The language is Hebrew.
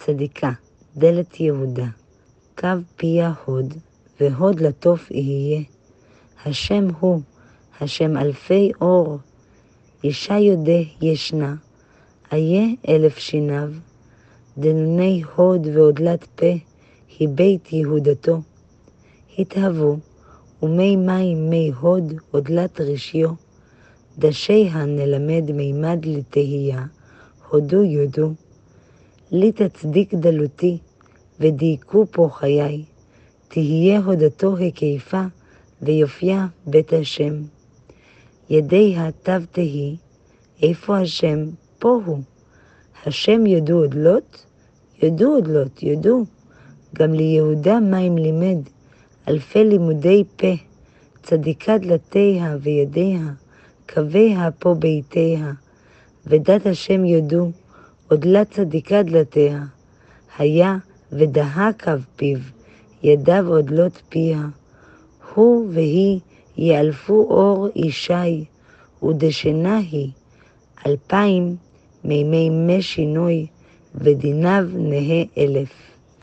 צדיקה, דלת יהודה, קו פיה הוד, והוד לטוף יהיה. השם הוא, השם אלפי אור, אישה יודע ישנה, איה 1000 שיניו, דנוני הוד ועודלת פה, היא בית יהודתו. התהוו, ומי מים מי הוד עודלת רשיו, דשיה נלמד מימד לתהייה, הודו יודו. לי תצדיק דלותי, ודייקו פה חיי, תהיה הודתו הקיפה, ויופייה בית השם. ידיה תו תהי, איפה השם? פה הוא. השם יודו עודלות? יודו עודלות, יודו. גם ליהודה מים לימד, אלפי לימודי פה, צדיקה דלתיה וידיה, קוויה פה ביתיה, ודת השם יודו, עודלה צדיקה דלתיה, היה ודהה קו פיו, ידיו עודלות פיה, הוא והיא יאלפו אור אישי, ודשנה היא, 2000 מימי מי שינוי, ודיניו נהה 1000.